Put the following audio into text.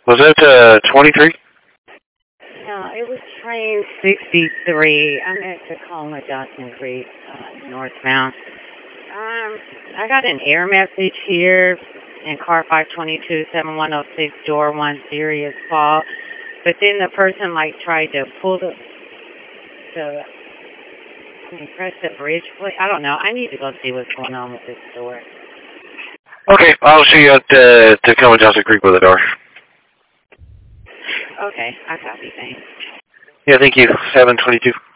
Was that 23? No, it was train 63. I'm at Tacoma Johnson Creek, northbound. I got an error message here in car 522-7106, door 1, serious fault. But then the person tried to pull press the bridge plate. I don't know. I need to go see what's going on with this door. Okay, I'll see you at Tacoma Johnson Creek with the door. Okay, I copy. Thanks. Yeah, thank you. 722.